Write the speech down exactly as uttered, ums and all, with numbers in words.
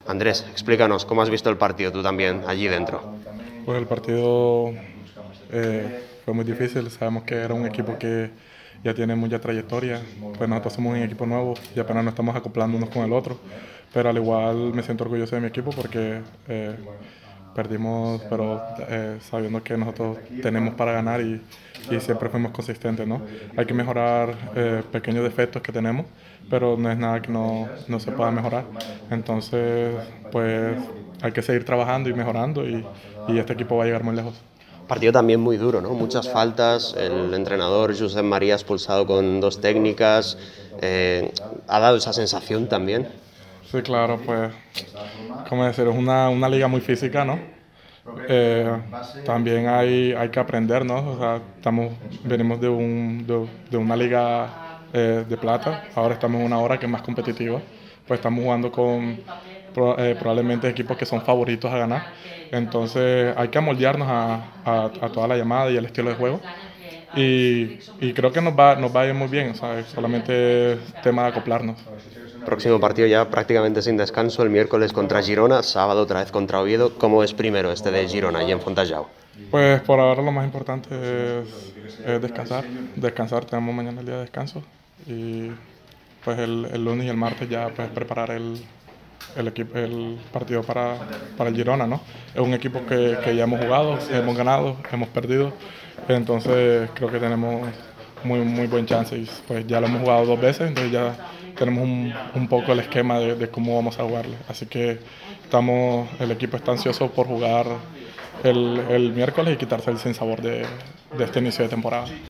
Andrés, explícanos, ¿cómo has visto el partido tú también allí dentro? Pues el partido eh, fue muy difícil, sabemos que era un equipo que ya tiene mucha trayectoria, pues nosotros somos un equipo nuevo y apenas nos estamos acoplando unos con el otro, pero al igual me siento orgulloso de mi equipo porque eh, perdimos, pero eh, sabiendo que nosotros tenemos para ganar y, y siempre fuimos consistentes, ¿no? Hay que mejorar eh, pequeños defectos que tenemos, pero no es nada que no, no se pueda mejorar. Entonces, pues hay que seguir trabajando y mejorando y, y este equipo va a llegar muy lejos. Partido también muy duro, ¿no? Muchas faltas, el entrenador Josep María expulsado con dos técnicas, eh, ¿ha dado esa sensación también? Sí, claro, pues, como decir, es una, una liga muy física, ¿no? Eh, también hay, hay que aprender, ¿no? O sea, estamos, venimos de, un, de, de una liga eh, de plata, ahora estamos en una hora que es más competitiva, pues estamos jugando con pro- eh, probablemente equipos que son favoritos a ganar, entonces hay que amoldearnos a, a, a toda la llamada y el estilo de juego. Y, y creo que nos va, nos va a ir muy bien, ¿sabes? Solamente es tema de acoplarnos. Próximo partido ya prácticamente sin descanso, el miércoles contra Girona, sábado otra vez contra Oviedo. ¿Cómo es primero este de Girona y en Fontallao? Pues por ahora lo más importante es, es descansar. Descansar, tenemos mañana el día de descanso. Y pues el, el lunes y el martes ya pues preparar el, el, equipo, el partido para, para el Girona, ¿no? Es un equipo que, que ya hemos jugado, hemos ganado, hemos perdido. Entonces creo que tenemos muy, muy buen chance y pues ya lo hemos jugado dos veces, entonces ya tenemos un, un poco el esquema de, de cómo vamos a jugarle. Así que estamos, el equipo está ansioso por jugar el, el miércoles y quitarse el sinsabor de, de este inicio de temporada.